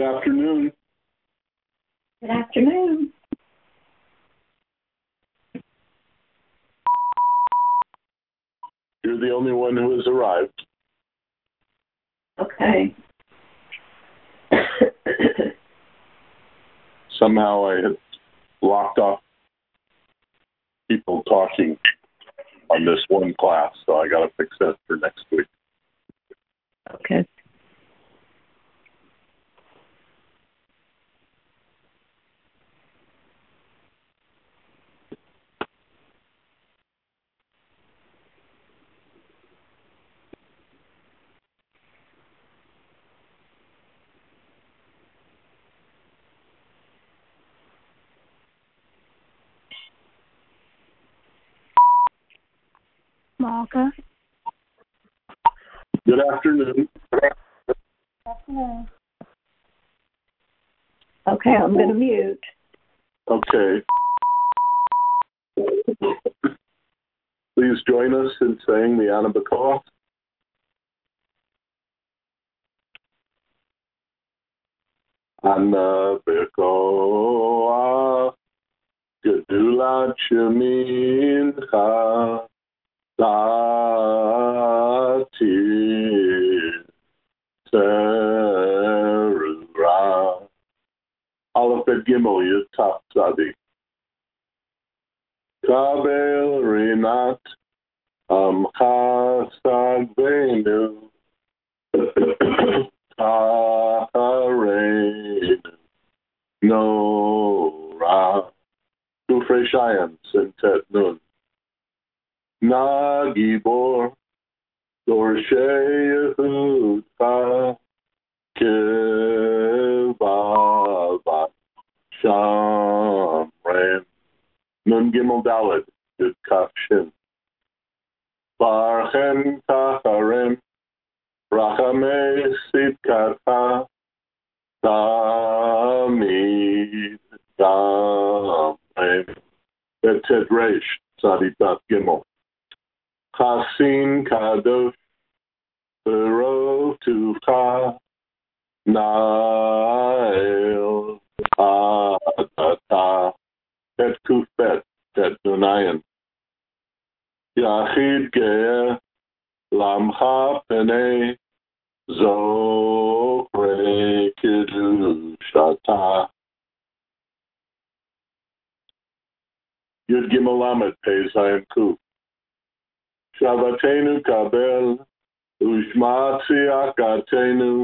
afternoon. Good afternoon. You're the only one who has arrived. Okay. Somehow I had blocked off people talking on this one class, so I got to fix that for next week. Okay. Malka. Good afternoon. Afternoon. Okay, I'm going to mute. Okay. Please join us in saying the Ana B'Koach. Ana B'Koach, Gedulat Shemincha, Tatir Terura. Aleph Bet Gimel Yud Taf Tzadik. Kabel Rinat Amcha Sagvenu Tahareinu Nora Kufrei Shayim Sintet Nun Na Gibor Dorshei Yehudcha Kivava Shamrem Nun Gimel Daled Yud Kaf Shin Barchem Tacharem Rachamei Sidkatcha Tamid Damrem Betet Reish Tzaditat Gimel Chasin Kadosh Berov Tuvcha Nael Adata Bet Kufbet Bet Nunayan Yachid Ge'er Lamcha Penei Zokre Kedushata Yud Gimel Lamed Pei Zayin Kuf Shavatenu Kabel Ushma Tziakatenu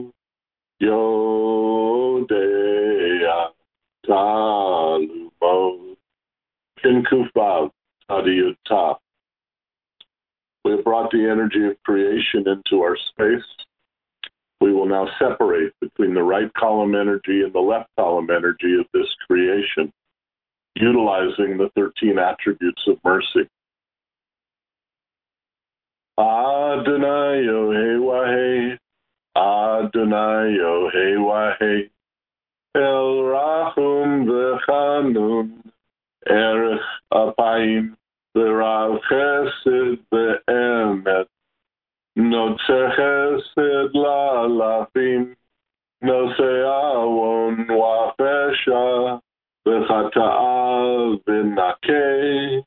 Yodea Talumo Shin Kuf Vav Adiyut Ta. We have brought the energy of creation into our space. We will now separate between the right column energy and the left column energy of this creation, utilizing the 13 attributes of mercy. Adonai Yohei Wahei, Adonai Yohei Wahei, El Rachum V'Chanun, Erech Apayim, V'Rav Chesed V'Emet, Notze Chesed La'alafim, Nose Awon Wa'Pesha, V'Chata'a V'Nakei.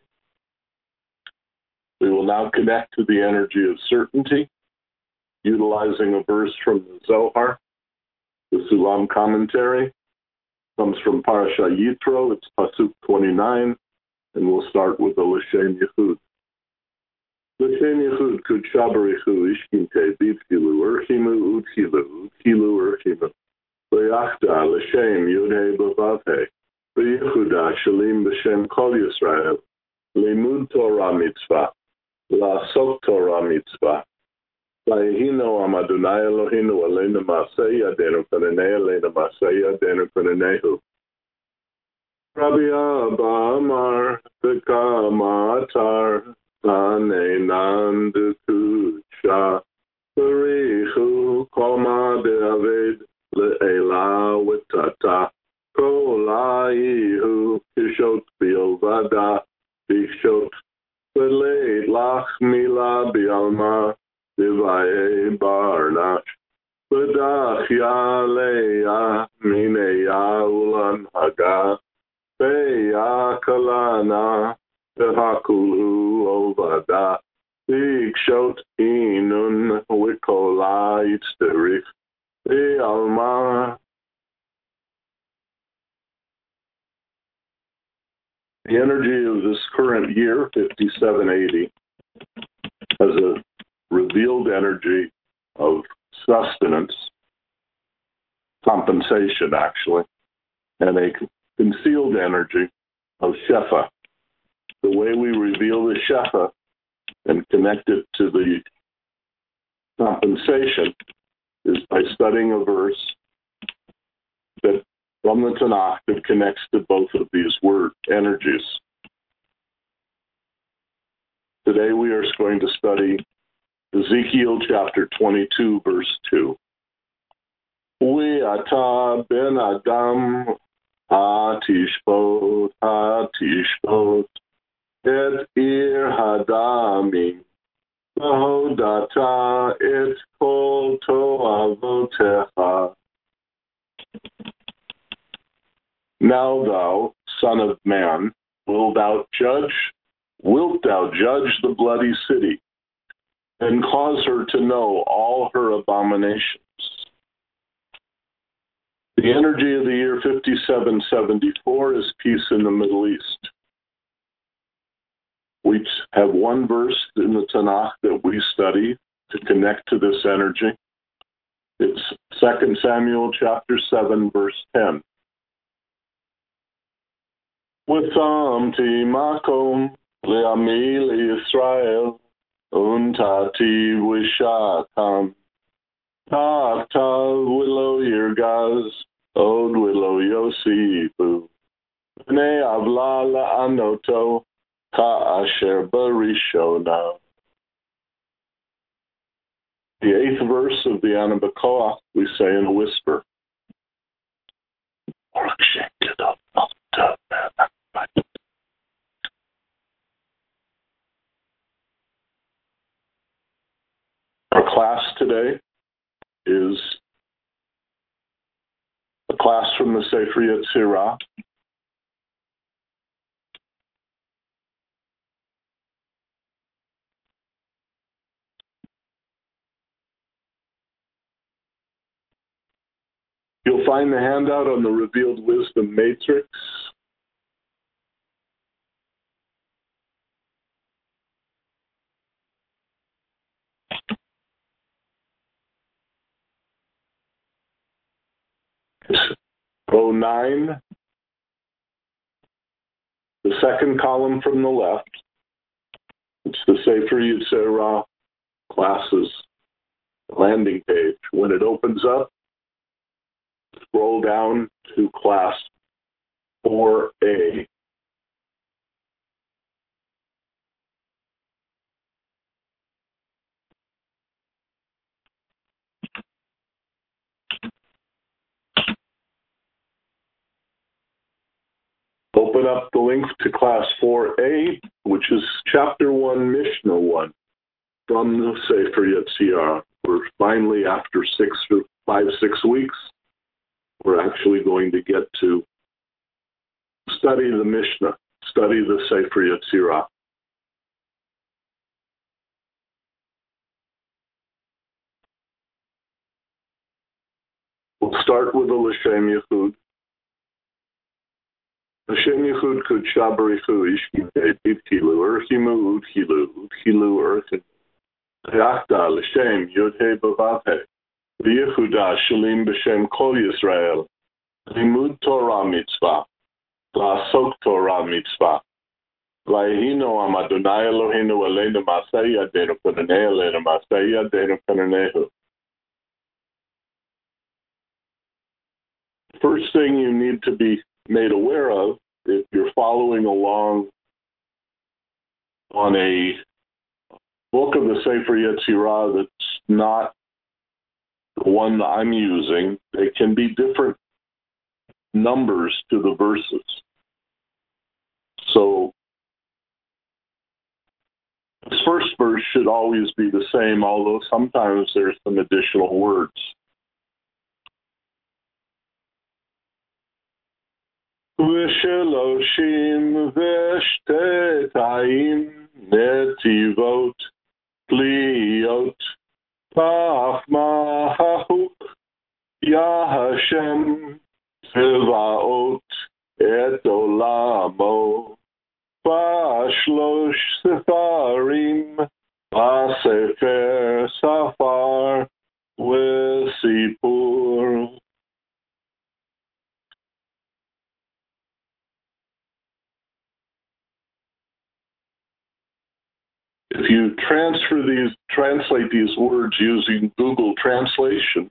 We will now connect to the energy of certainty, utilizing a verse from the Zohar. The Sulam commentary comes from Parasha Yitro. It's Pasuk 29, and we'll start with the L'Shem Yechud. L'Shem Yechud Kudsha Barichu Ishkinte Bivkilu Urchimu Udkilu Urchimu Le'achda L'Shem Yudhei B'Vavhei V'Yechuda Shalim B'Shem Kol Yisrael Limud Torah Mitzvah La'asok Torah Mitzvah Vayihino Am Adonai Eloheinu Aleinu Ma'aseh Yadenu Penenei Aleinu Ma'aseh Yadenu Penenehu. Rabbi Abba Amar V'Kama Atar Tanenan D'Kudsha Barichu Koma De'aved Le'ela V'Tata Kol Ha'ihu Kishot B'Yovada Bishot V'Leit Lach Mila B'Alma Divaye Barnash Bedachia leia mineya ulan haga beya kalana behakulu ovada ikshot inun wikola itzderich alma. The energy of this current year, 5780, has a revealed energy of sustenance, compensation actually, and a concealed energy of Shefa. The way we reveal the Shefa and connect it to the compensation is by studying a verse that from the Tanakh that connects to both of these word energies. Today we are going to study Ezekiel chapter 22, verse 2. We'ata ben Adam hatishbot et ir hadami v'hodata et kol to'avotecha. Now thou, son of man, wilt thou judge the bloody city, and cause her to know all her abominations? The energy of the year 5774 is peace in the Middle East. We have one verse in the Tanakh that we study to connect to this energy. It's 2 Samuel chapter 7, verse 10. V'samti makom le'ami le'Yisrael untati v'shatam ta'aktav willow yirgaz od willow yosifu b'nei avla la'anoto ka'asher barishona. The 8th verse of the Ana B'Koach we say in a whisper. Our class today is a class from the Sefer Yetzirah. You'll find the handout on the Revealed Wisdom Matrix. Row 9, the second column from the left. It's the Sefer Yetzirah classes landing page. When it opens up, scroll down to class 4A. Open up the link to class 4A, which is chapter 1, Mishnah 1 from the Sefer Yetzirah. We're finally, after 5-6 weeks, we're actually going to get to study the Mishnah, study the Sefer Yetzirah. We'll start with the L'Shem Yichud. L'Shem Yichud Kudsha Barichu Ishkite Itkilu Urchimu Utkilu Urchimu Yachda L'Shem Yodhe Bavavhe V'Yehuda Shalim B'Shem Kol Yisrael Limud Torah Mitzvah La'asok Torah Mitzvah V'Yehino Am Adonai Eloheinu Aleinu Ma'aseh Yadeinu Penanei Aleinu Ma'aseh Yadeinu Penaneihu. First thing you need to be made aware of, if you're following along on a book of the Sefer Yetzirah that's not the one that I'm using, they can be different numbers to the verses. So this first verse should always be the same, although sometimes there's some additional words. ושלושים ושתיים נתיבות פליות פחמהוק יה השם צבאות את עולמו בשלוש ספרים בספר ספר וסיפור. If you translate these words using Google Translation,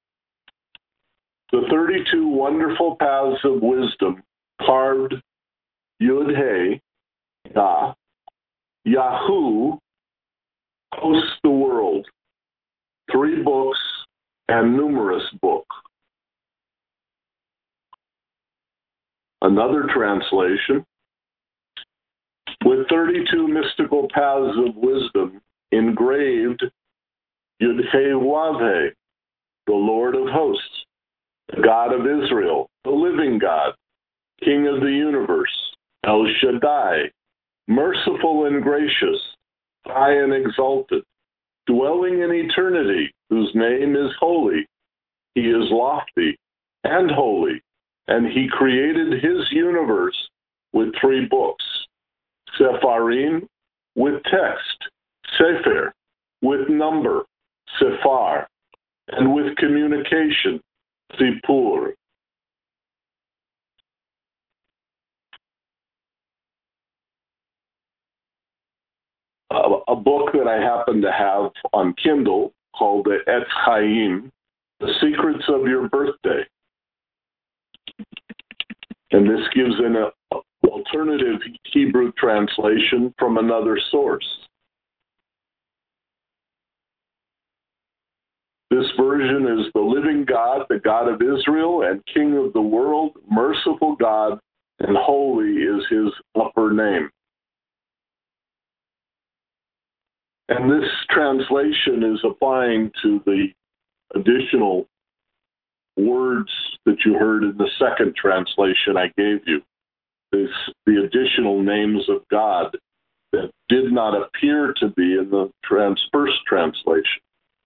the 32 wonderful paths of wisdom carved Yud-He, Ya, Yahu hosts the world, 3 books and numerous books. Another translation, with 32 mystical paths of wisdom engraved Yud-He Wav-He, the Lord of hosts, the God of Israel, the living God, King of the universe, El Shaddai, merciful and gracious, high and exalted, dwelling in eternity, whose name is holy. He is lofty and holy, and he created his universe with 3 books, Sepharim with text, Sefer with number, Sephar, and with communication, Sipur. A book that I happen to have on Kindle called the Etz Chaim, The Secrets of Your Birthday. And this gives an alternative Hebrew translation from another source. This version is the living God, the God of Israel, and King of the world, merciful God, and holy is his upper name. And this translation is applying to the additional words that you heard in the second translation I gave you. The additional names of God that did not appear to be in the first translation.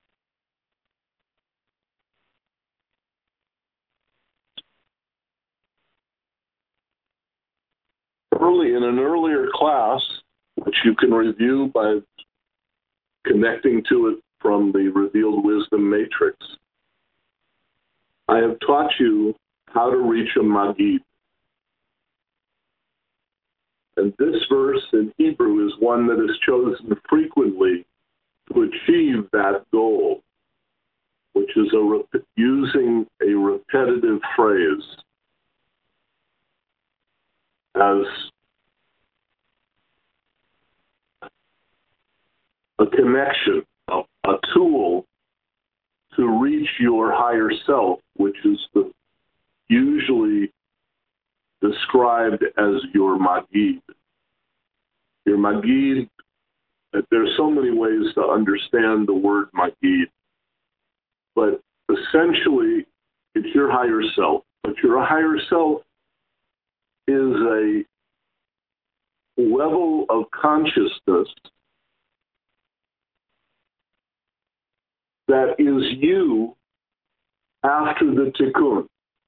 In an earlier class, which you can review by connecting to it from the Revealed Wisdom Matrix, I have taught you how to reach a Magid. And this verse in Hebrew is one that is chosen frequently to achieve that goal, which is using a repetitive phrase as a connection, a tool to reach your higher self, which is usually described as your Magid. Your Magid, there's so many ways to understand the word Magid, but essentially it's your higher self. But your higher self is a level of consciousness that is you after the tikkun.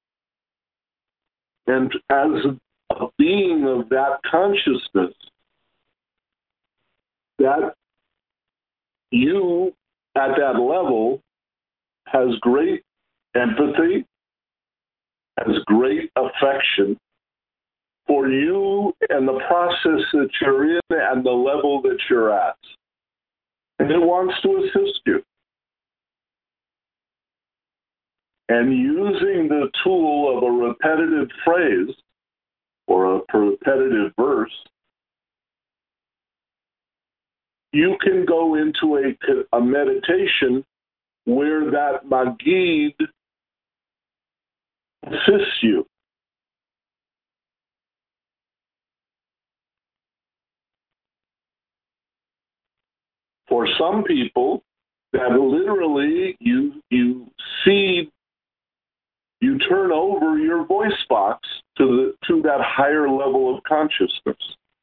And as a being of that consciousness, that you at that level has great empathy, has great affection for you and the process that you're in and the level that you're at. And it wants to assist you. And using the tool of a repetitive phrase or a repetitive verse, you can go into a meditation where that Magid assists you. For some people, that literally you see you turn over your voice box to that higher level of consciousness.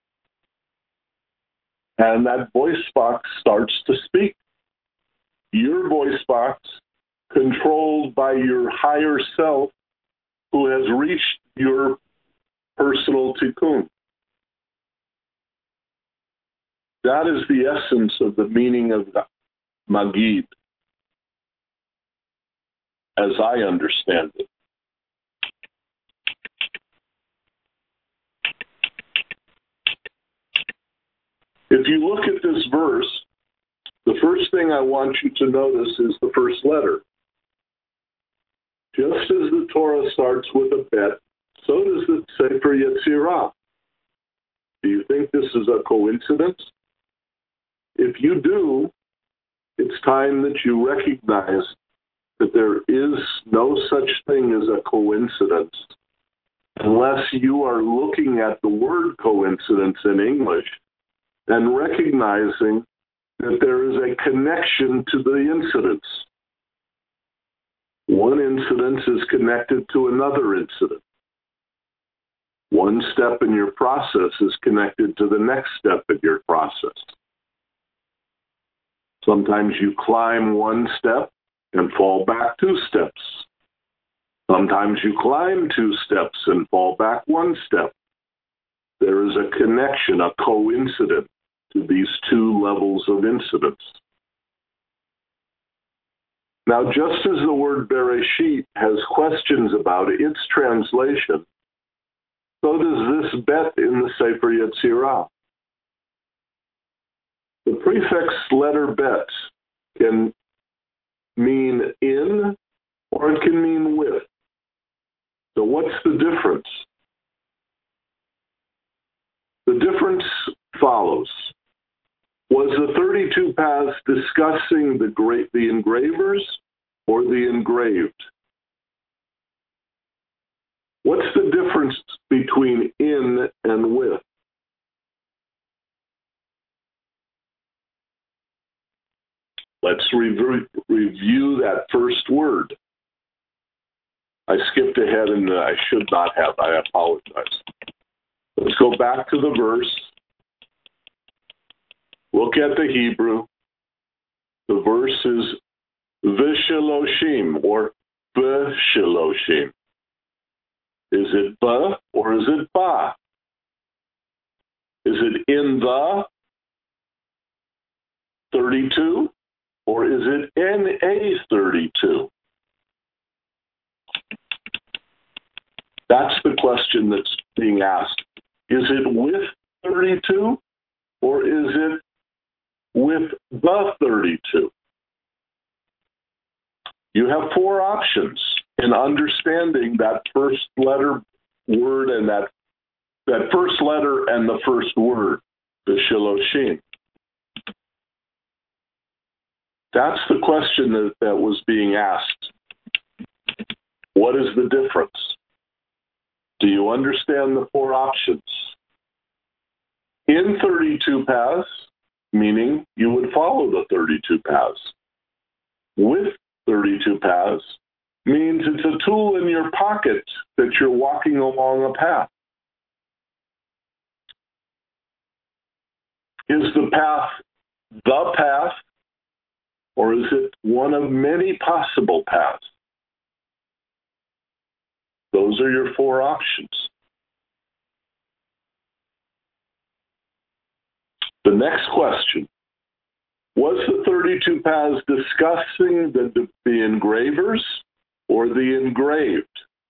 And that voice box starts to speak. Your voice box, controlled by your higher self, who has reached your personal tikkun. That is the essence of the meaning of the Magid, as I understand it. If you look at this verse, the first thing I want you to notice is the first letter. Just as the Torah starts with a bet, so does the Sefer Yetzirah. Do you think this is a coincidence? If you do, it's time that you recognize that there is no such thing as a coincidence unless you are looking at the word coincidence in English and recognizing that there is a connection to the incidents. One incident is connected to another incident. One step in your process is connected to the next step in your process. Sometimes you climb one step and fall back 2 steps. Sometimes you climb 2 steps and fall back 1 step. There is a connection, a coincidence to these 2 levels of incidence. Now, just as the word Bereshit has questions about its translation, so does this bet in the Sefer Yetzirah. The prefix letter bet can mean in or it can mean with. So what's the difference? The difference follows. Was the 32 paths discussing the engravers or the engraved? What's the difference between in and with? Let's review that first word. I skipped ahead and I should not have. I apologize. Let's go back to the verse. Look at the Hebrew. The verse is Visheloshim or Besheloshim. Is it ba or is it ba? Is it in the 32 or is it NA 32? That's the question that's being asked. Is it with 32 or is it with the 32? You have 4 options in understanding that first letter word and that first letter and the first word, the Shiloshim. That's the question that was being asked. What is the difference? Do you understand the 4 options? In 32 paths, meaning you would follow the 32 paths. With 32 paths means it's a tool in your pocket that you're walking along a path. Is the path the path, or is it one of many possible paths? Those are your 4 options. The next question, was the 32 paths discussing the engravers or the engraved?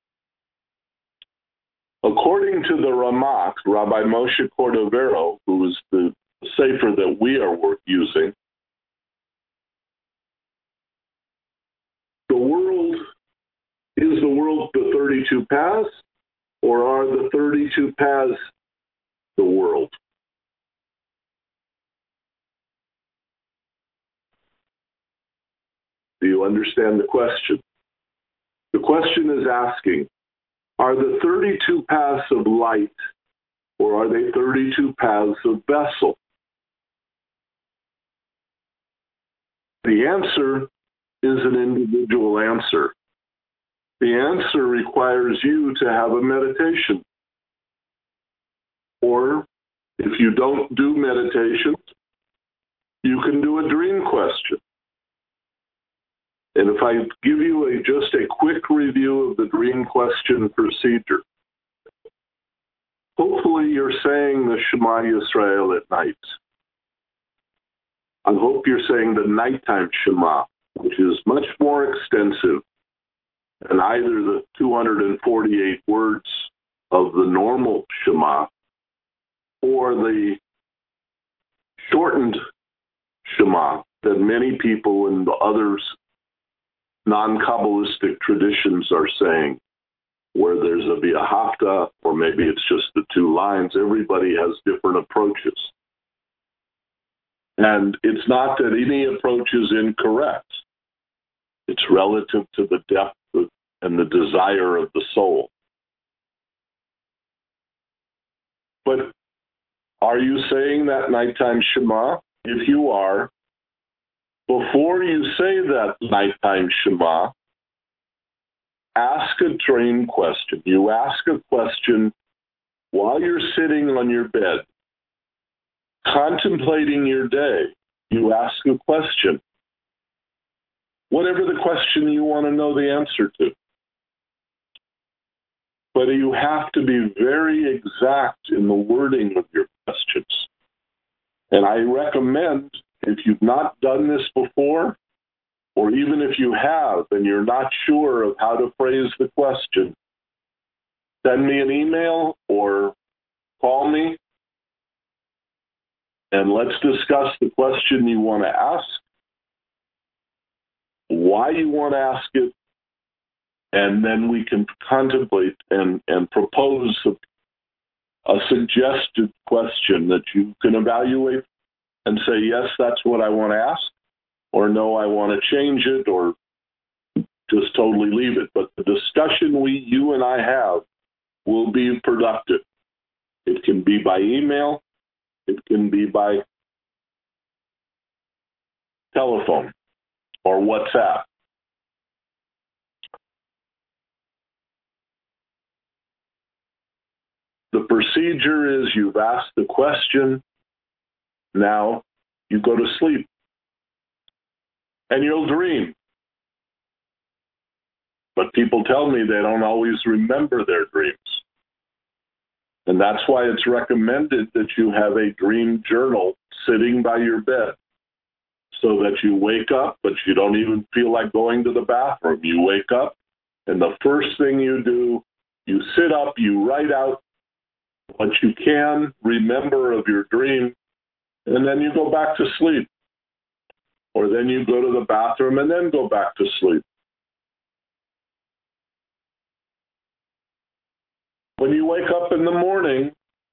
According to the Ramak, Rabbi Moshe Cordovero, who is the sefer that we are using, is the world the 32 paths, or are the 32 paths the world? Do you understand the question? The question is asking, are the 32 paths of light, or are they 32 paths of vessel? The answer is an individual answer. The answer requires you to have a meditation. Or if you don't do meditation, you can do a dream question. And if I give you just a quick review of the dream question procedure, hopefully you're saying the Shema Yisrael at night. I hope you're saying the nighttime Shema, which is much more extensive than either the 248 words of the normal Shema or the shortened Shema that many people in the others non-Kabbalistic traditions are saying, where there's a V'ahavta, or maybe it's just the two lines. Everybody has different approaches. And it's not that any approach is incorrect. It's relative to the depth and the desire of the soul. But are you saying that nighttime Shema? If you are, before you say that nighttime Shema, ask a dream question. You ask a question while you're sitting on your bed, contemplating your day. You ask a question. Whatever the question you want to know the answer to. But you have to be very exact in the wording of your questions. And I recommend, if you've not done this before, or even if you have and you're not sure of how to phrase the question, send me an email or call me, and let's discuss the question you want to ask, why you want to ask it, and then we can contemplate and propose a suggested question that you can evaluate and say, yes, that's what I want to ask, or no, I want to change it, or just totally leave it. But the discussion you and I have will be productive. It can be by email. It can be by telephone or WhatsApp. The procedure is you've asked the question, now you go to sleep. And you'll dream. But people tell me they don't always remember their dreams. And that's why it's recommended that you have a dream journal sitting by your bed so that you wake up, but you don't even feel like going to the bathroom. You wake up, and the first thing you do, you sit up, you write out what you can remember of your dream, and then you go back to sleep. Or then you go to the bathroom and then go back to sleep. When you wake up in the morning,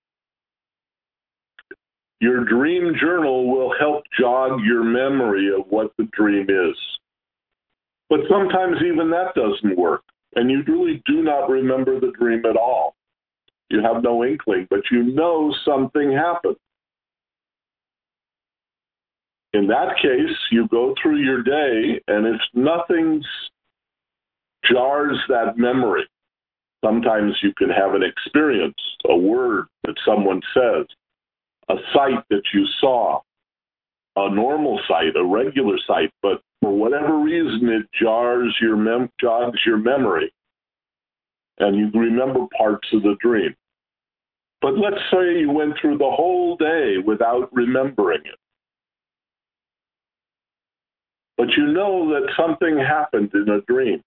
your dream journal will help jog your memory of what the dream is. But sometimes even that doesn't work, and you really do not remember the dream at all. You have no inkling, but you know something happened. In that case, you go through your day, and if nothing jars that memory, sometimes you can have an experience, a word that someone says, a sight that you saw, a normal sight, a regular sight, but for whatever reason it jogs your memory, and you remember parts of the dream. But let's say you went through the whole day without remembering it. But you know that something happened in a dream.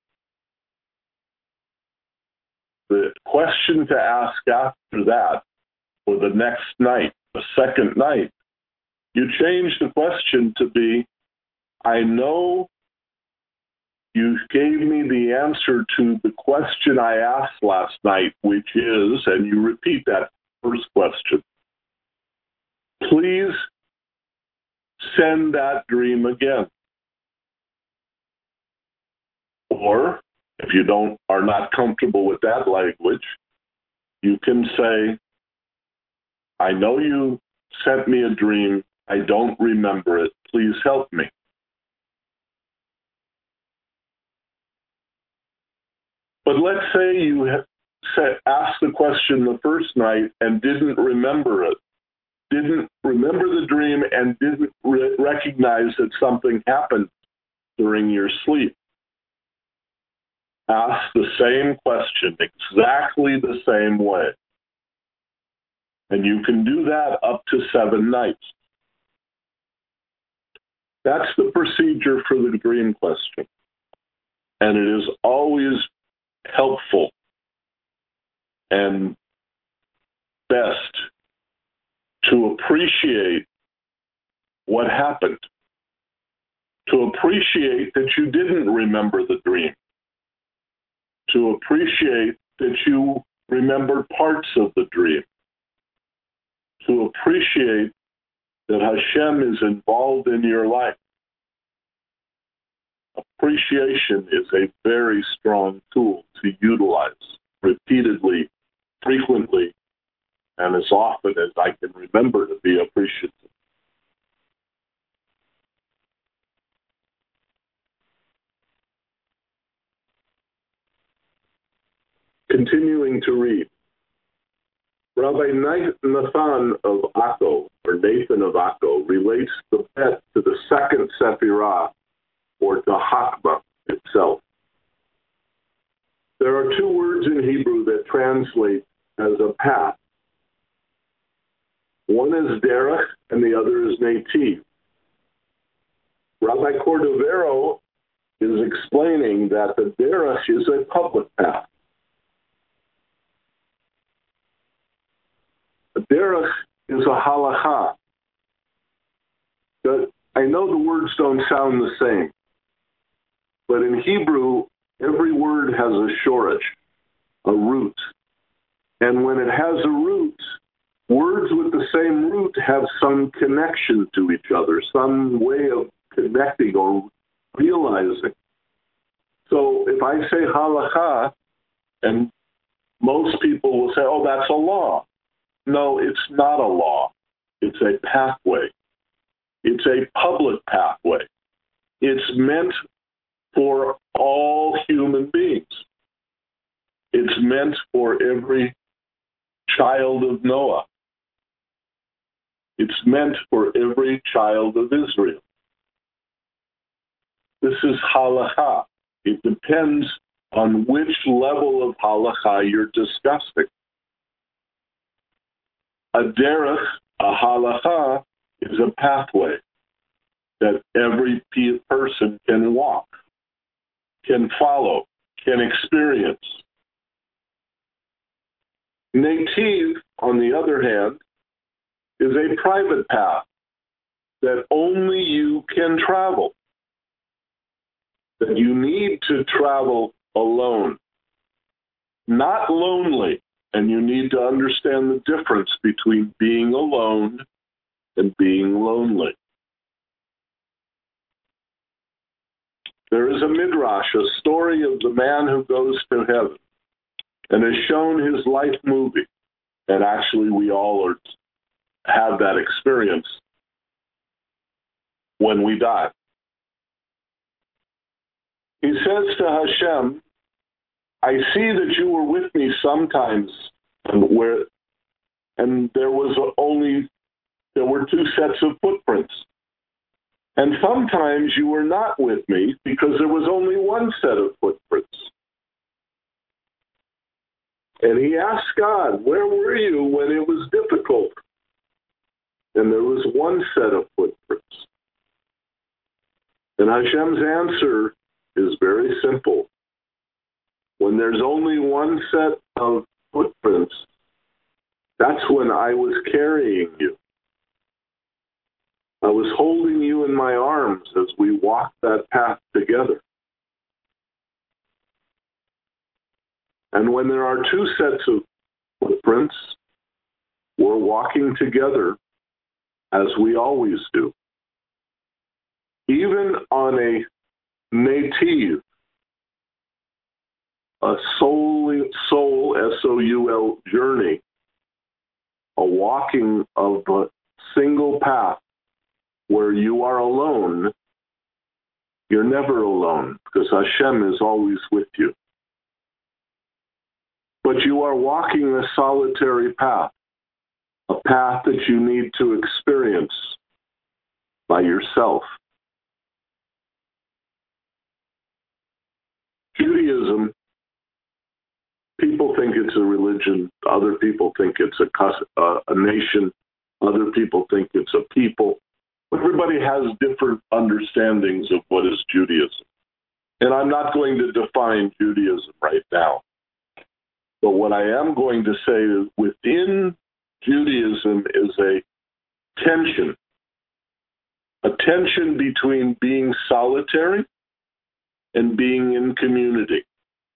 The question to ask after that, for the next night, the second night, you change the question to be, I know you gave me the answer to the question I asked last night, which is, and you repeat that first question, please send that dream again. Or, if you are not comfortable with that language, you can say, I know you sent me a dream. I don't remember it. Please help me. But let's say you asked the question the first night and didn't remember it, didn't remember the dream, and didn't recognize that something happened during your sleep. Ask the same question exactly the same way. And you can do that up to 7 nights. That's the procedure for the dream question. And it is always helpful and best to appreciate what happened, to appreciate that you didn't remember the dream, to appreciate that you remembered parts of the dream, to appreciate that Hashem is involved in your life. Appreciation is a very strong tool to utilize repeatedly, frequently, and as often as I can remember to be appreciative. Continuing to read. Rabbi Nathan of Akko, or Nathan of Akko, relates the bet to the second Sephirah, or to Hakma itself. There are 2 words in Hebrew that translate as a path. One is derech, and the other is netiv. Rabbi Cordovero is explaining that the derech is a public path. A derech is a halacha. I know the words don't sound the same, but in Hebrew, every word has a shoresh, a root. And when it has a root, words with the same root have some connection to each other, some way of connecting or realizing. So if I say halacha, and most people will say, oh, that's a law. No, it's not a law. It's a pathway. It's a public pathway. It's meant for all human beings. It's meant for every child of Noah. It's meant for every child of Israel. This is halacha. It depends on which level of halacha you're discussing. A derech, a halacha, is a pathway that every person can walk, can follow, can experience. Netiv, on the other hand, is a private path that only you can travel, that you need to travel alone, not lonely. And you need to understand the difference between being alone and being lonely. There is a midrash, a story of the man who goes to heaven, and is shown his life movie. And actually, we all have that experience when we die. He says to Hashem, I see that you were with me sometimes, and there were 2 sets of footprints. And sometimes you were not with me because there was only 1 set of footprints. And he asked God, where were you when it was difficult? And there was 1 set of footprints. And Hashem's answer is very simple. When there's only 1 set of footprints, that's when I was carrying you. I was holding you in my arms as we walked that path together. And when there are 2 sets of footprints, we're walking together as we always do. Even on a netiv, a soul, S-O-U-L, journey, a walking of a single path where you are alone, you're never alone because Hashem is always with you. but you are walking a solitary path, a path that you need to experience by yourself. Judaism, people think it's a religion, other people think it's a nation, other people think it's a people. Everybody has different understandings of what is Judaism. And I'm not going to define Judaism right now. But what I am going to say is within Judaism is a tension between being solitary and being in community.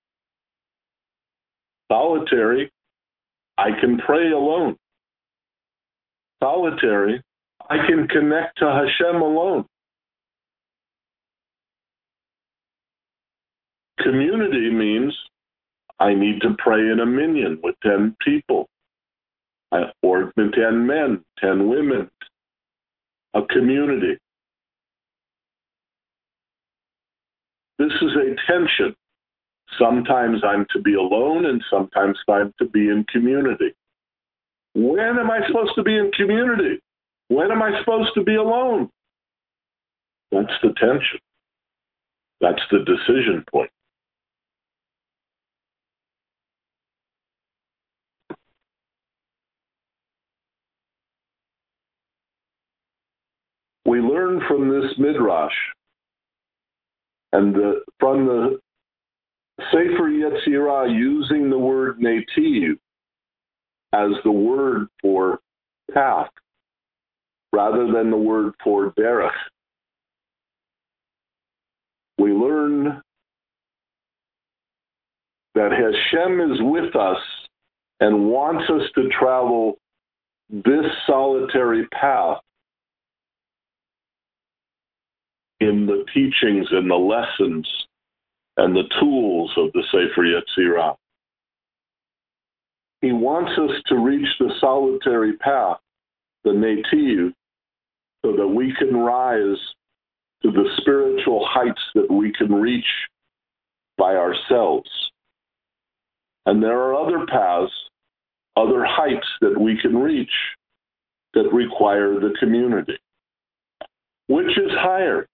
Solitary, I can pray alone. Solitary, I can connect to Hashem alone. Community means I need to pray in a minyan with 10 people, or 10 men, 10 women, a community. This is a tension. Sometimes I'm to be alone and sometimes I'm to be in community. When am I supposed to be in community? When am I supposed to be alone? That's the tension. That's the decision point. We learn from this midrash and from the Sefer Yetzirah using the word nativ as the word for path rather than the word for derech. We learn that Hashem is with us and wants us to travel this solitary path in the teachings and the lessons and the tools of the Sefer Yetzirah. He wants us to reach the solitary path, the nativ, so that we can rise to the spiritual heights that we can reach by ourselves. And there are other paths, other heights that we can reach that require the community. Which is higher?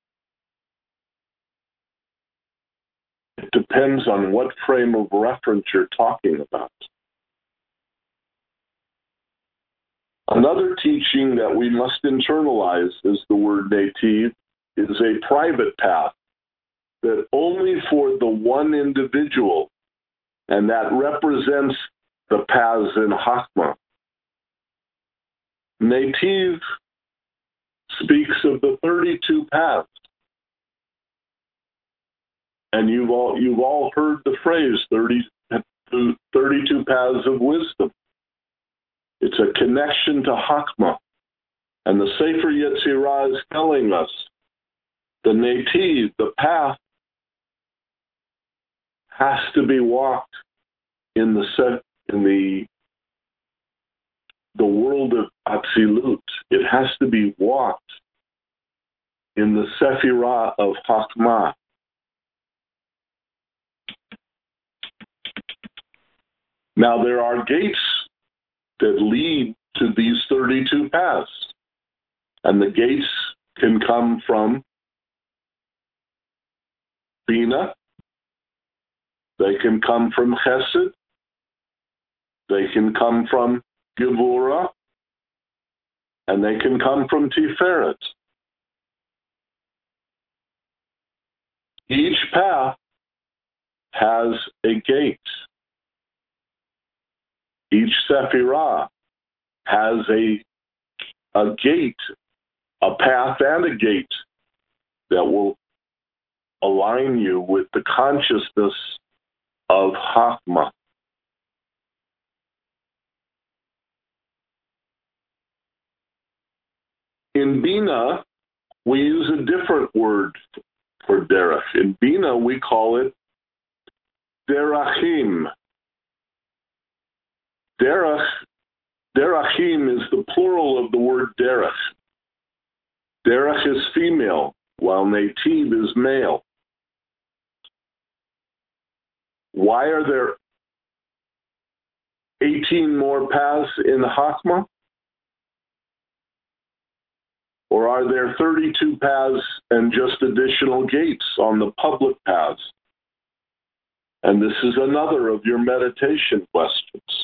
It depends on what frame of reference you're talking about. Another teaching that we must internalize is the word nativ is a private path that only for the one individual, and that represents the paths in Chachma. Nativ speaks of the 32 paths. And you've all heard the phrase 32 paths of wisdom. It's a connection to Chachma. And the Sefer Yetzirah is telling us the nativ, the path, has to be walked in the world of Atzilut. It has to be walked in the Sephirah of Chachma. Now, there are gates that lead to these 32 paths. And the gates can come from Bina, they can come from Chesed, they can come from Gevurah, and they can come from Tiferet. Each path has a gate. Each Sephirah has a gate, a path and a gate that will align you with the consciousness of Chachma. In Bina, we use a different word for derech. In Bina, we call it derachim. Derachim is the plural of the word derech. Derech is female, while nativ is male. Why are there 18 more paths in Hakma? Or are there 32 paths and just additional gates on the public paths? And this is another of your meditation questions.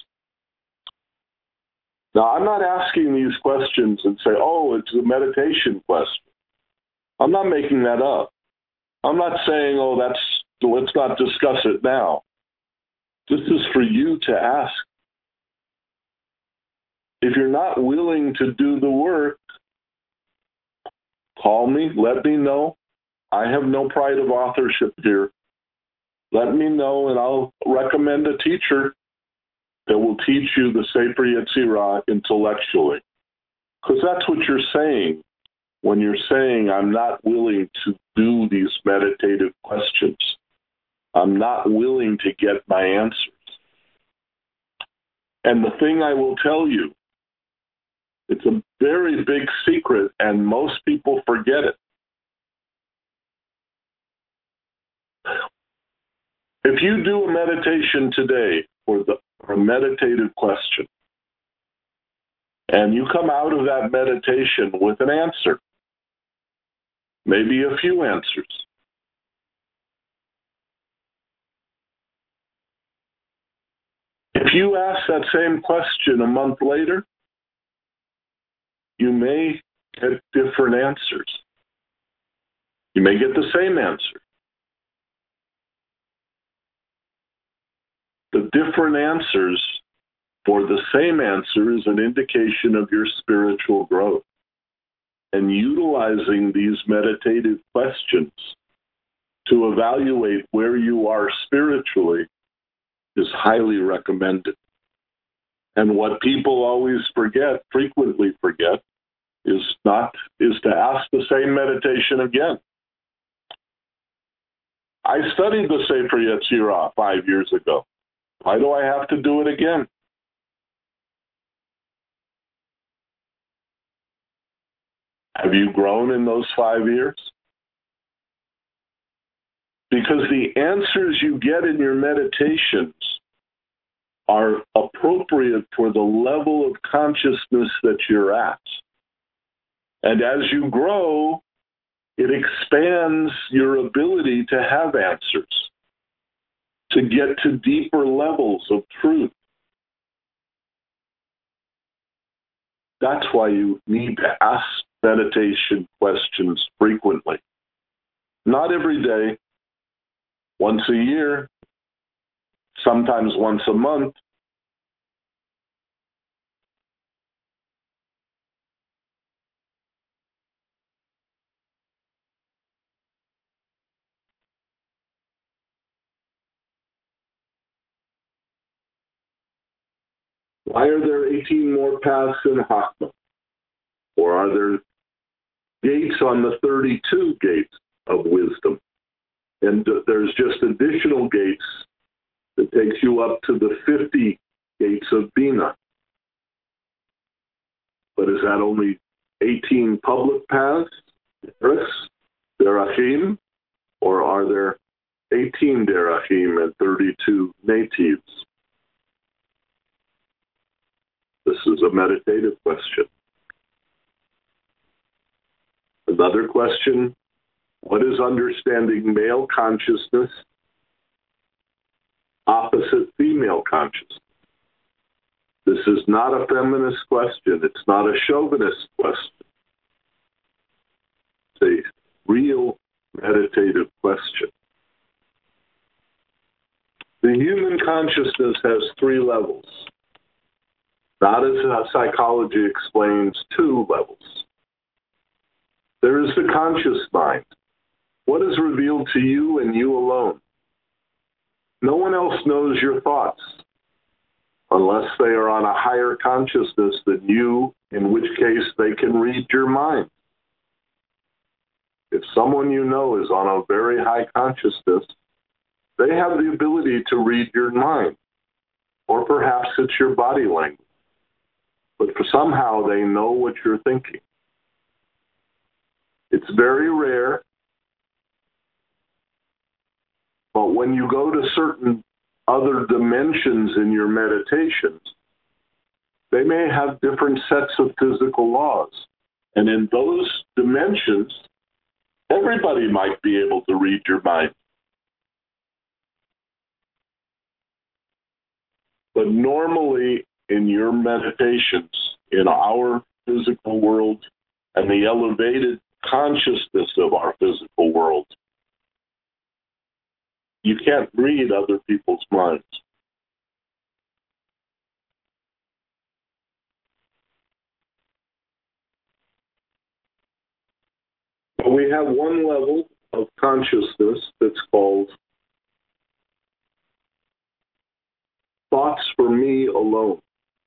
Now, I'm not asking these questions and say, oh, it's a meditation question. I'm not making that up. I'm not saying, oh, let's not discuss it now. This is for you to ask. If you're not willing to do the work, call me, let me know. I have no pride of authorship here. Let me know, and I'll recommend a teacher that will teach you the Sefer Yetzirah intellectually. Because that's what you're saying when you're saying, I'm not willing to do these meditative questions. I'm not willing to get my answers. And the thing I will tell you, it's a very big secret, and most people forget it. If you do a meditation today for a meditative question, and you come out of that meditation with an answer, maybe a few answers, if you ask that same question a month later, you may get different answers. You may get the same answer. The different answers for the same answer is an indication of your spiritual growth. And utilizing these meditative questions to evaluate where you are spiritually is highly recommended. And what people always frequently forget, is to ask the same meditation again. I studied the Sefer Yetzirah 5 years ago. Why do I have to do it again? Have you grown in those 5 years? Because the answers you get in your meditations are appropriate for the level of consciousness that you're at. And as you grow, it expands your ability to have answers, to get to deeper levels of truth. That's why you need to ask meditation questions frequently. Not every day, once a year, sometimes once a month. Why are there 18 more paths in Hakma? Or are there gates on the 32 gates of wisdom? And there's just additional gates that takes you up to the 50 gates of Bina. But is that only 18 public paths, derachim, or are there 18 derachim and 32 natives? This is a meditative question. Another question, what is understanding male consciousness opposite female consciousness? This is not a feminist question. It's not a chauvinist question. It's a real meditative question. The human consciousness has 3 levels. Not as psychology explains 2 levels. There is the conscious mind. What is revealed to you and you alone? No one else knows your thoughts unless they are on a higher consciousness than you, in which case they can read your mind. If someone you know is on a very high consciousness, they have the ability to read your mind. Or perhaps it's your body language. But somehow they know what you're thinking. It's very rare, but when you go to certain other dimensions in your meditations, they may have different sets of physical laws. And in those dimensions, everybody might be able to read your mind. But normally in your meditations, in our physical world and the elevated consciousness of our physical world, you can't read other people's minds. But we have one level of consciousness that's called thoughts for me alone.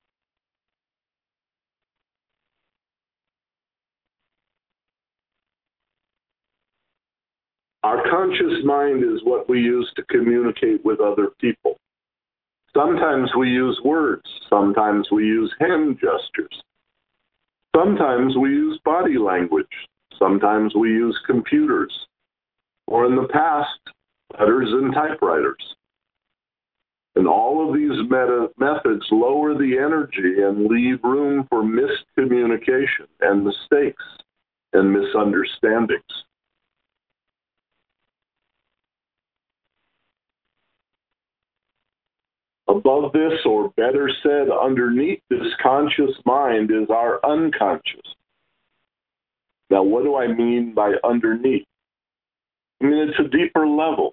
Our conscious mind is what we use to communicate with other people. Sometimes we use words. Sometimes we use hand gestures. Sometimes we use body language. Sometimes we use computers. Or in the past, letters and typewriters. And all of these methods lower the energy and leave room for miscommunication and mistakes and misunderstandings. Above this, or better said, underneath this conscious mind is our unconscious. Now, what do I mean by underneath? I mean, it's a deeper level.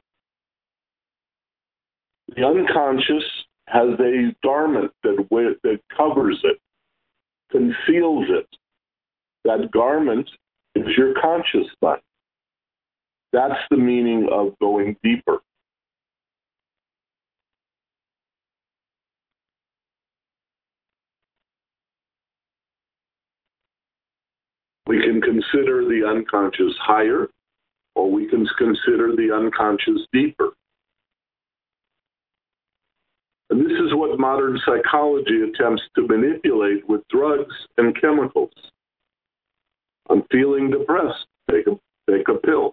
The unconscious has a garment that covers it, conceals it. That garment is your conscious mind. That's the meaning of going deeper. We can consider the unconscious higher, or we can consider the unconscious deeper. And this is what modern psychology attempts to manipulate with drugs and chemicals. I'm feeling depressed. Take a pill.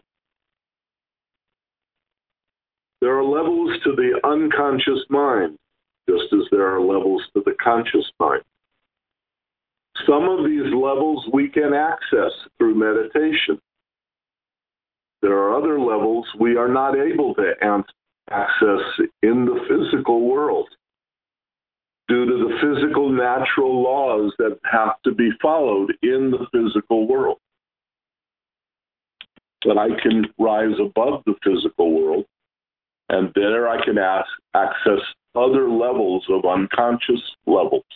There are levels to the unconscious mind, just as there are levels to the conscious mind. Some of these levels we can access through meditation. There are other levels we are not able to access in the physical world due to the physical natural laws that have to be followed in the physical world. But I can rise above the physical world, and there I can access other levels of unconscious levels.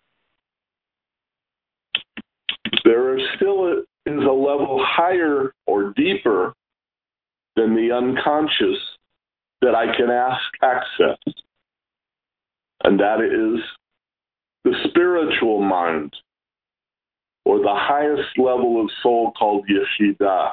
There still is a level higher or deeper than the unconscious that I can access. And that is the spiritual mind, or the highest level of soul called Yechidah.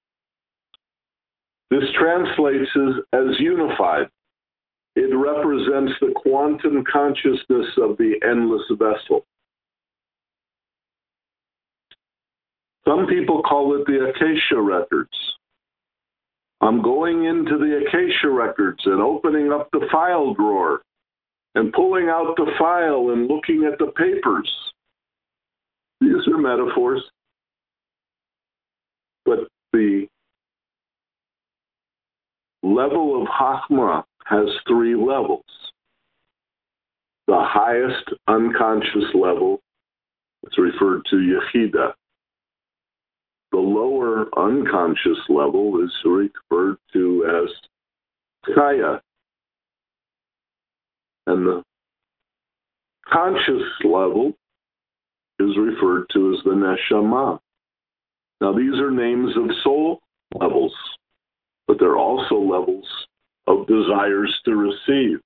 This translates as unified. It represents the quantum consciousness of the endless vessel. Some people call it the Acacia Records. I'm going into the Acacia Records and opening up the file drawer and pulling out the file and looking at the papers. These are metaphors. But the level of Chachma has three levels. The highest unconscious level is referred to Yechidah. The lower unconscious level is referred to as Chaya. And the conscious level is referred to as the Neshama. Now, these are names of soul levels, but they're also levels of desires to receive.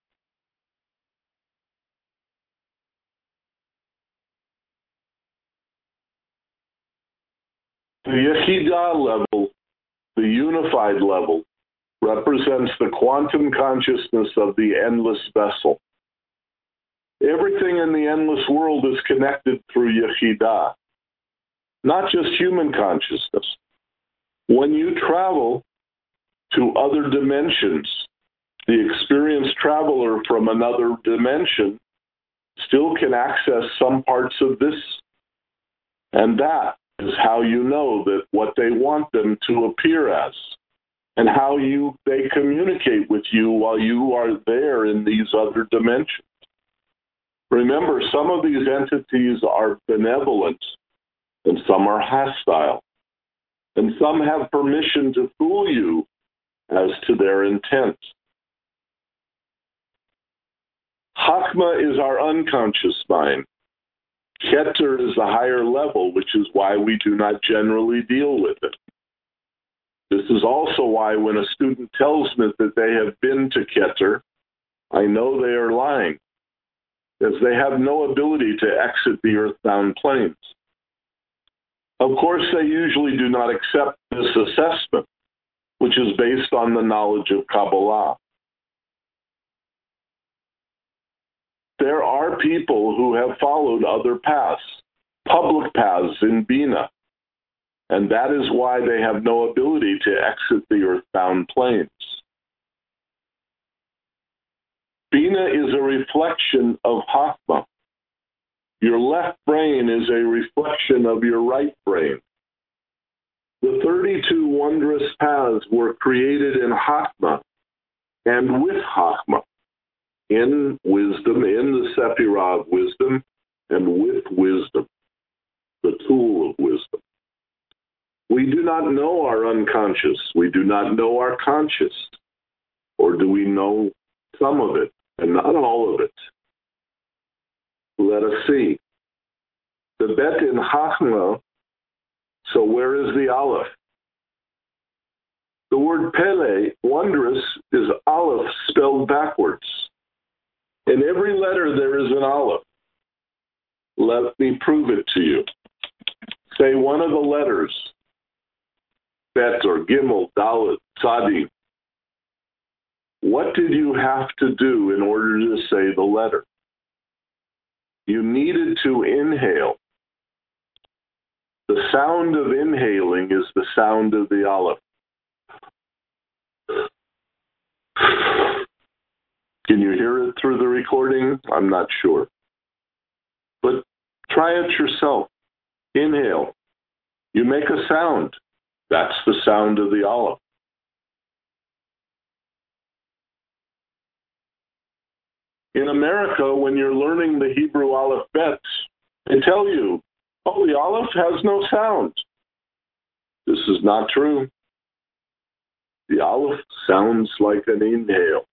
The Yechidah level, the unified level, represents the quantum consciousness of the endless vessel. Everything in the endless world is connected through Yechidah, not just human consciousness. When you travel to other dimensions, The experienced traveler from another dimension still can access some parts of this, and that is how you know that what they want them to appear as, and how they communicate with you while you are there in these other dimensions. Remember, some of these entities are benevolent, and some are hostile, and some have permission to fool you as to their intent. Chachma is our unconscious mind. Keter is the higher level, which is why we do not generally deal with it. This is also why when a student tells me that they have been to Keter, I know they are lying, as they have no ability to exit the earthbound planes. Of course, they usually do not accept this assessment, which is based on the knowledge of Kabbalah. There are people who have followed other paths, public paths in Bina, and that is why they have no ability to exit the earthbound planes. Bina is a reflection of Chachma. Your left brain is a reflection of your right brain. The 32 wondrous paths were created in Chachma and with Chachma, in wisdom, in the Sephirah of wisdom, and with wisdom, the tool of wisdom. We do not know our unconscious. We do not know our conscious. Or do we know some of it and not all of it? Let us see. The bet in Chachma, so where is the Aleph? The word Pele, wondrous, is Aleph spelled backwards. In every letter there is an Aleph. Let me prove it to you. Say one of the letters, Bet or Gimel, Dalet, Tzadi. What did you have to do in order to say the letter? You needed to inhale. The sound of inhaling is the sound of the Aleph. Can you hear it through the recording? I'm not sure. But try it yourself. Inhale. You make a sound. That's the sound of the Aleph. In America, when you're learning the Hebrew alphabet, they tell you, oh, the Aleph has no sound. This is not true. The Aleph sounds like an inhale.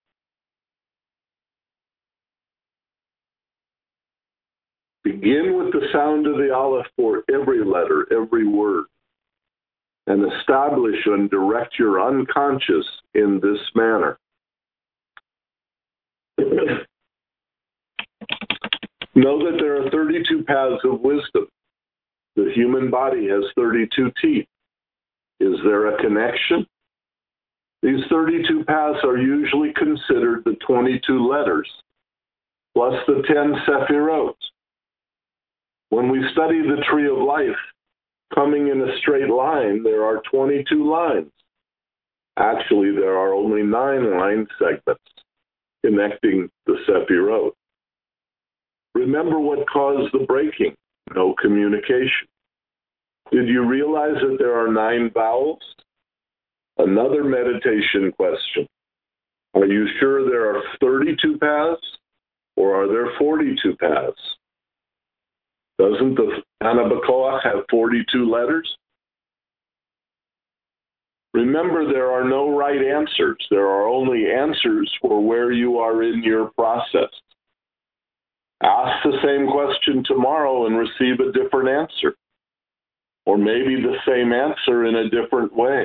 Begin with the sound of the Aleph for every letter, every word, and establish and direct your unconscious in this manner. Know that there are 32 paths of wisdom. The human body has 32 teeth. Is there a connection? These 32 paths are usually considered the 22 letters, plus the 10 sephirot. When we study the tree of life, coming in a straight line, there are 22 lines. Actually, there are only 9 line segments connecting the sephirot. Remember what caused the breaking? No communication. Did you realize that there are 9 vowels? Another meditation question. Are you sure there are 32 paths, or are there 42 paths? Doesn't the Ana B'Koach have 42 letters? Remember, there are no right answers. There are only answers for where you are in your process. Ask the same question tomorrow and receive a different answer, or maybe the same answer in a different way.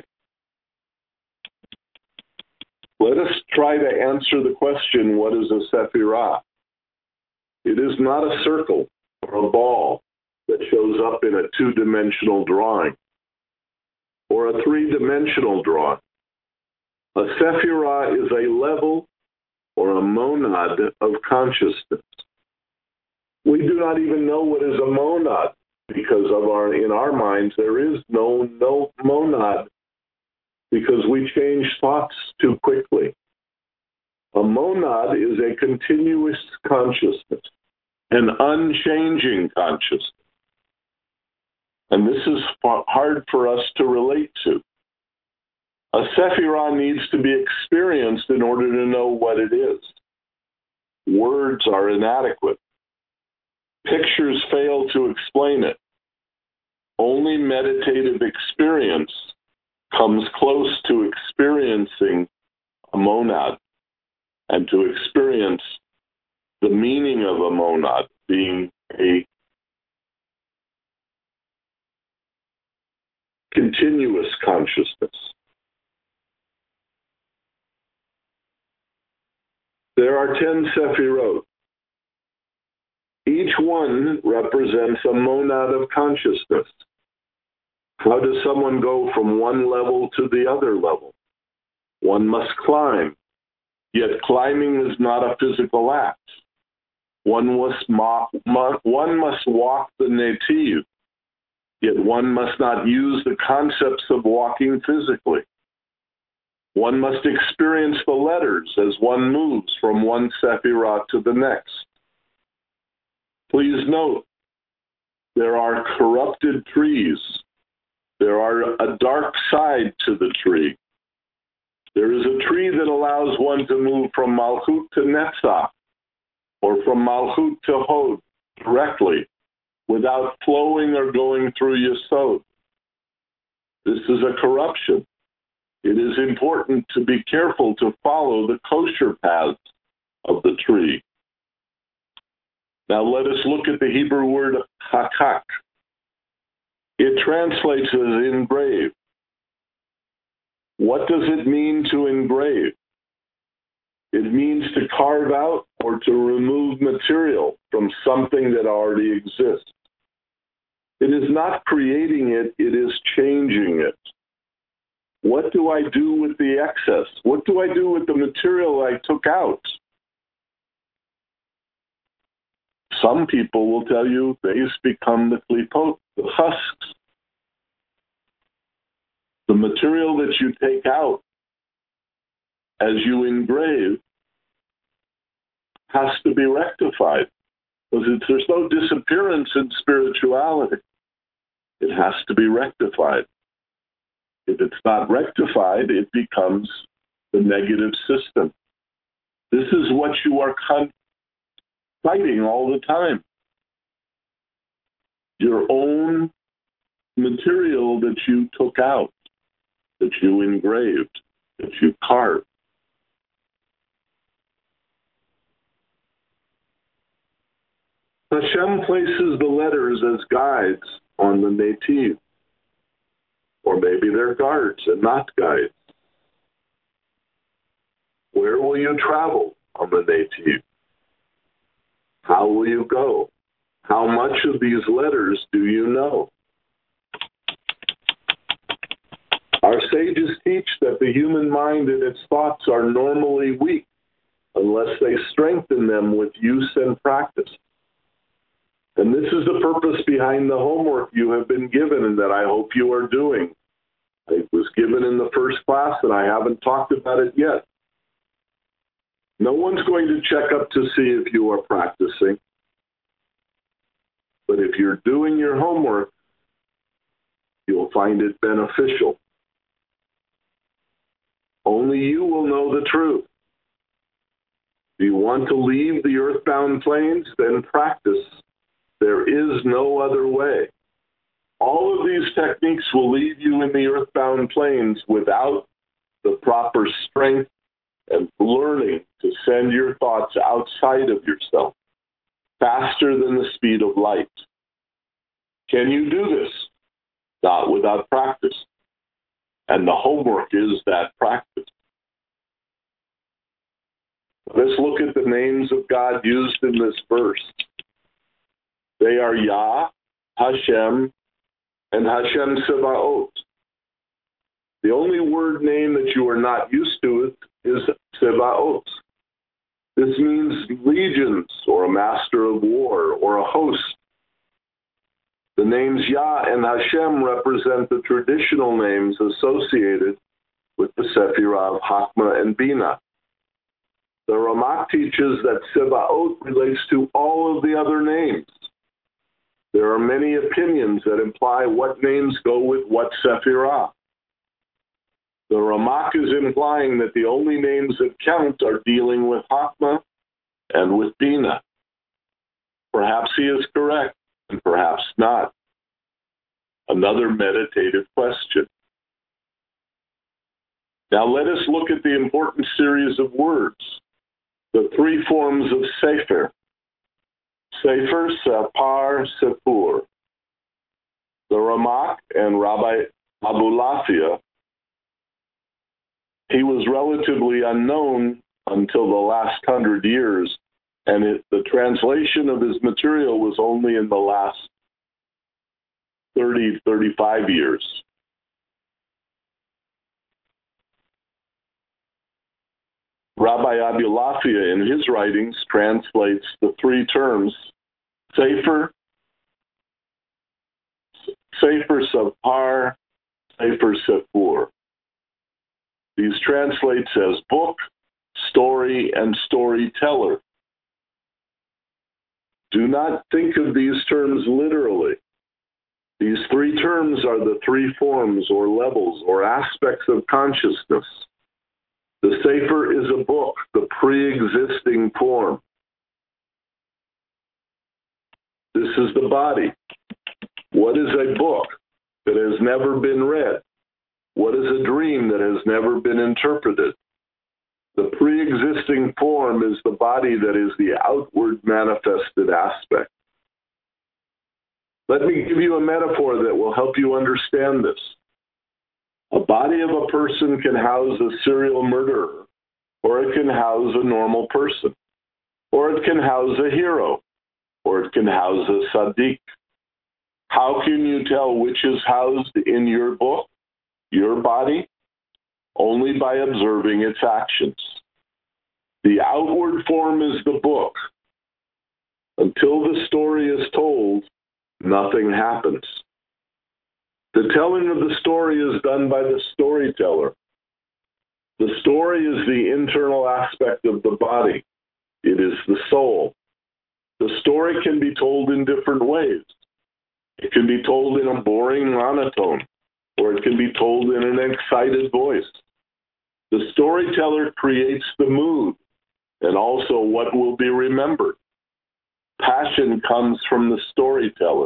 Let us try to answer the question, what is a sephirah? It is not a circle or a ball that shows up in a 2-dimensional drawing or a 3-dimensional drawing. A sephirah is a level or a monad of consciousness. We do not even know what is a monad because in our minds there is no monad because we change thoughts too quickly. A monad is a continuous consciousness, an unchanging consciousness. And this is hard for us to relate to. A sephirah needs to be experienced in order to know what it is. Words are inadequate. Pictures fail to explain it. Only meditative experience comes close to experiencing a monad and to experience the meaning of a monad being a continuous consciousness. There are 10 sephirot. Each one represents a monad of consciousness. How does someone go from one level to the other level? One must climb, yet climbing is not a physical act. One must walk the native, yet one must not use the concepts of walking physically. One must experience the letters as one moves from one sephirah to the next. Please note, there are corrupted trees. There are a dark side to the tree. There is a tree that allows one to move from Malchut to Netzach, or from Malchut to Hod directly, without flowing or going through Yesod. This is a corruption. It is important to be careful to follow the kosher paths of the tree. Now let us look at the Hebrew word hakak. It translates as engrave. What does it mean to engrave? It means to carve out or to remove material from something that already exists. It is not creating it, it is changing it. What do I do with the excess? What do I do with the material I took out? Some people will tell you these become the klipot, the husks. The material that you take out as you engrave has to be rectified. Because there's no disappearance in spirituality. It has to be rectified. If it's not rectified, it becomes the negative system. This is what you are fighting all the time. Your own material that you took out, that you engraved, that you carved. Hashem places the letters as guides on the native. Or maybe they're guards and not guides. Where will you travel on the native? How will you go? How much of these letters do you know? Our sages teach that the human mind and its thoughts are normally weak unless they strengthen them with use and practice. And this is the purpose behind the homework you have been given and that I hope you are doing. It was given in the first class and I haven't talked about it yet. No one's going to check up to see if you are practicing. But if you're doing your homework, you'll find it beneficial. Only you will know the truth. Do you want to leave the earthbound planes? Then practice. There is no other way. All of these techniques will leave you in the earthbound planes without the proper strength and learning to send your thoughts outside of yourself, faster than the speed of light. Can you do this? Not without practice. And the homework is that practice. Let's look at the names of God used in this verse. They are Yah, Hashem, and Hashem Sebaot. The only word name that you are not used to is Sebaot. This means legions, or a master of war, or a host. The names Yah and Hashem represent the traditional names associated with the Sephirah of Hakma and Bina. The Ramak teaches that Sebaot relates to all of the other names. There are many opinions that imply what names go with what Sephirah. The Ramak is implying that the only names that count are dealing with Chachma and with Bina. Perhaps he is correct, and perhaps not. Another meditative question. Now let us look at the important series of words, the three forms of Sefer. Sefer, Sapar, Sepur. The Ramak and Rabbi Abulafia, he was relatively unknown until the last 100 years, and the translation of his material was only in the last 30, 35 years. Rabbi Abulafia, in his writings, translates the three terms Sefer, Sefer Sapar, Sefer Sepur. These translates as book, story, and storyteller. Do not think of these terms literally. These three terms are the three forms or levels or aspects of consciousness. The Sefer is a book, the pre-existing form. This is the body. What is a book that has never been read? What is a dream that has never been interpreted? The pre-existing form is the body that is the outward manifested aspect. Let me give you a metaphor that will help you understand this. A body of a person can house a serial murderer, or it can house a normal person, or it can house a hero, or it can house a tzaddik. How can you tell which is housed in your book, your body? Only by observing its actions. The outward form is the book. Until the story is told, nothing happens. The telling of the story is done by the storyteller. The story is the internal aspect of the body. It is the soul. The story can be told in different ways. It can be told in a boring monotone, or it can be told in an excited voice. The storyteller creates the mood and also what will be remembered. Passion comes from the storyteller.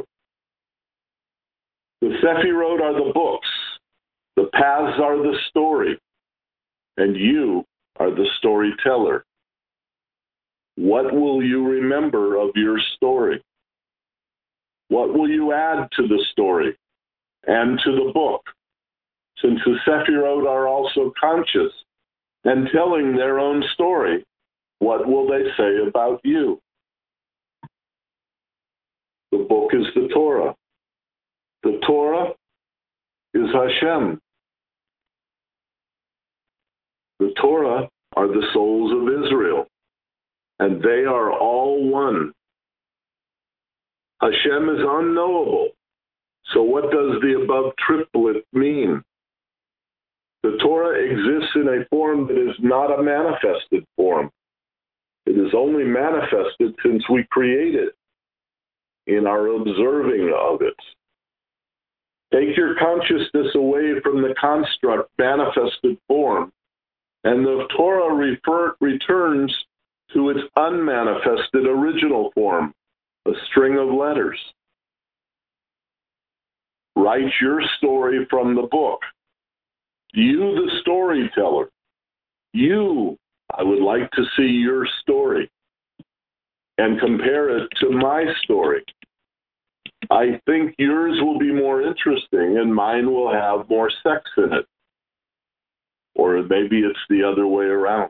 The Sephirot are the books. The paths are the story. And you are the storyteller. What will you remember of your story? What will you add to the story and to the book? Since the Sephirot are also conscious and telling their own story, what will they say about you? The book is the Torah. The Torah is Hashem. The Torah are the souls of Israel, and they are all one. Hashem is unknowable. So what does the above triplet mean? The Torah exists in a form that is not a manifested form. It is only manifested since we create it in our observing of it. Take your consciousness away from the construct manifested form, and the Torah returns to its unmanifested original form, a string of letters. Write your story from the book. You, the storyteller. You, I would like to see your story and compare it to my story. I think yours will be more interesting and mine will have more sex in it. Or maybe it's the other way around.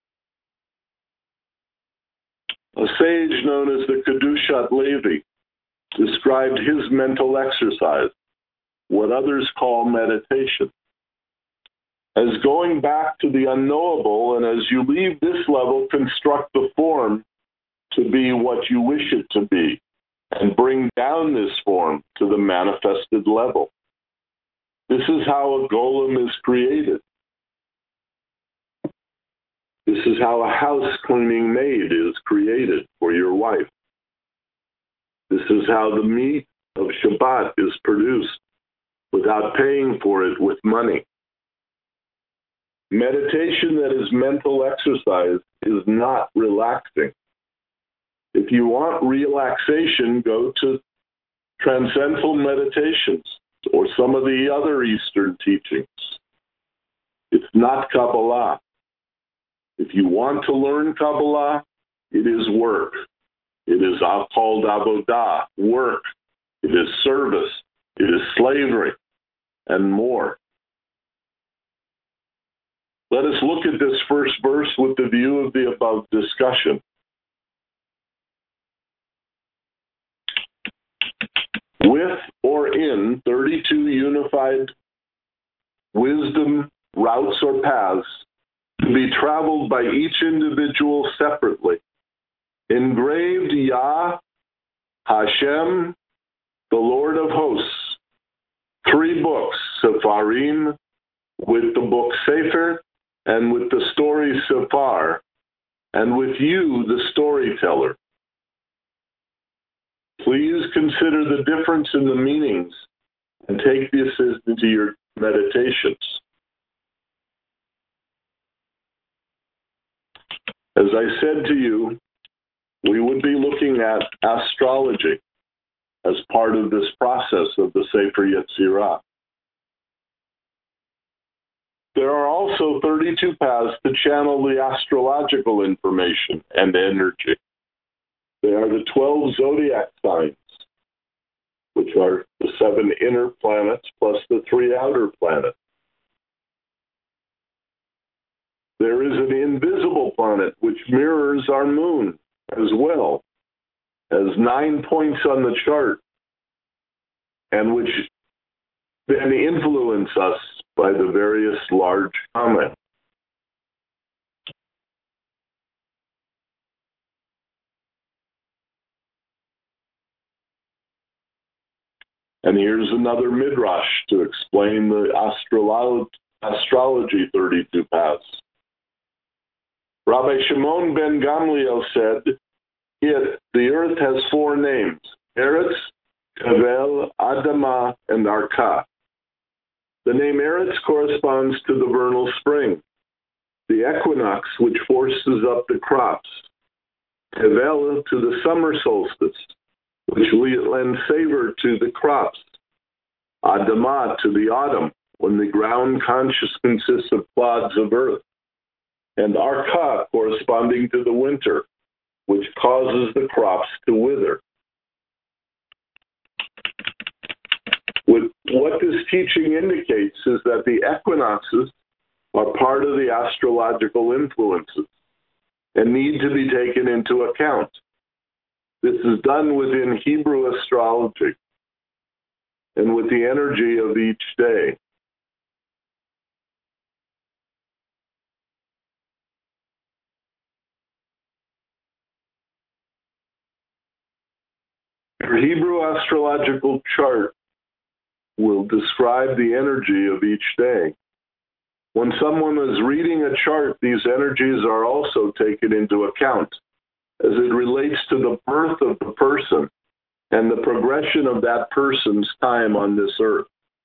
A sage known as the Kedushat Levi described his mental exercise, what others call meditation, as going back to the unknowable, and as you leave this level, construct the form to be what you wish it to be, and bring down this form to the manifested level. This is how a golem is created. This is how a house cleaning maid is created for your wife. This is how the meat of Shabbat is produced without paying for it with money. Meditation that is mental exercise is not relaxing. If you want relaxation, go to transcendental meditations or some of the other Eastern teachings. It's not Kabbalah. If you want to learn Kabbalah, it is work. It is called avodah, work. It is service. It is slavery, and more. Let us look at this first verse with the view of the above discussion. With or in 32 unified wisdom routes or paths to be traveled by each individual separately. Engraved Yah, Hashem, the Lord of hosts. 3 books, Sepharim, with the book Sefer, and with the story Sephar, and with you, the storyteller. Please consider the difference in the meanings and take this into your meditations. As I said to you, we would be looking at astrology as part of this process of the Sefer Yetzirah. There are also 32 paths to channel the astrological information and energy. They are the 12 zodiac signs, which are the 7 inner planets plus the 3 outer planets. There is an invisible planet which mirrors our moon as well, has 9 points on the chart, and which then influence us by the various large comets. And here's another midrash to explain the astrology 32 paths. Rabbi Shimon ben Gamliel said, the earth has 4 names, Eretz, Tevel, Adamah, and Arka. The name Eretz corresponds to the vernal spring, the equinox which forces up the crops. Tevel to the summer solstice, which lends savor to the crops. Adamah to the autumn, when the ground conscious consists of clods of earth. And Arka corresponding to the winter, which causes the crops to wither. What this teaching indicates is that the equinoxes are part of the astrological influences and need to be taken into account. This is done within Hebrew astrology and with the energy of each day. Your Hebrew astrological chart will describe the energy of each day. When someone is reading a chart, these energies are also taken into account as it relates to the birth of the person and the progression of that person's time on this earth.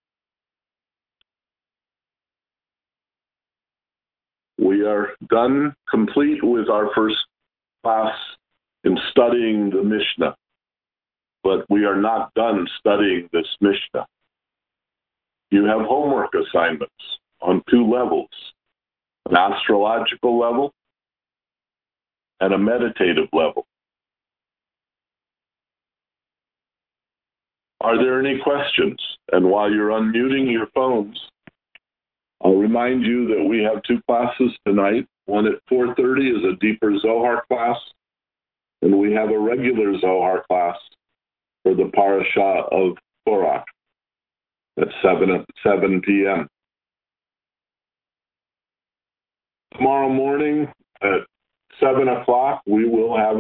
We are complete with our first class in studying the Mishnah, but we are not done studying this Mishnah. You have homework assignments on 2 levels, an astrological level and a meditative level. Are there any questions? And while you're unmuting your phones, I'll remind you that we have 2 classes tonight. One at 4:30 is a deeper Zohar class, and we have a regular Zohar class for the parasha of Torah at 7 p.m. Tomorrow morning at 7 o'clock, we will have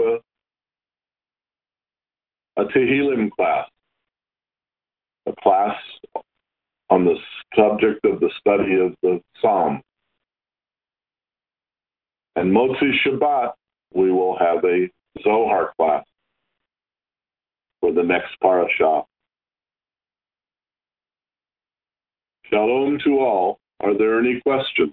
a Tehillim class, a class on the subject of the study of the Psalm. And Motzi Shabbat, we will have a Zohar class for the next parashah. Shalom to all. Are there any questions?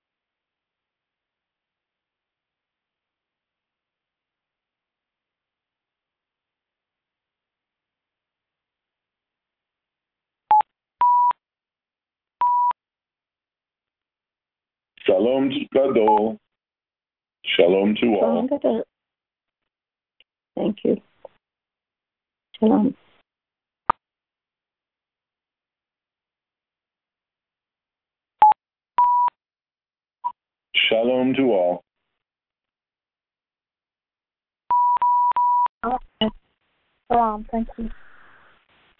Shalom Gadol. Shalom to all. Shalom Gadol. Thank you. Shalom. Shalom to all. Shalom. Thank you.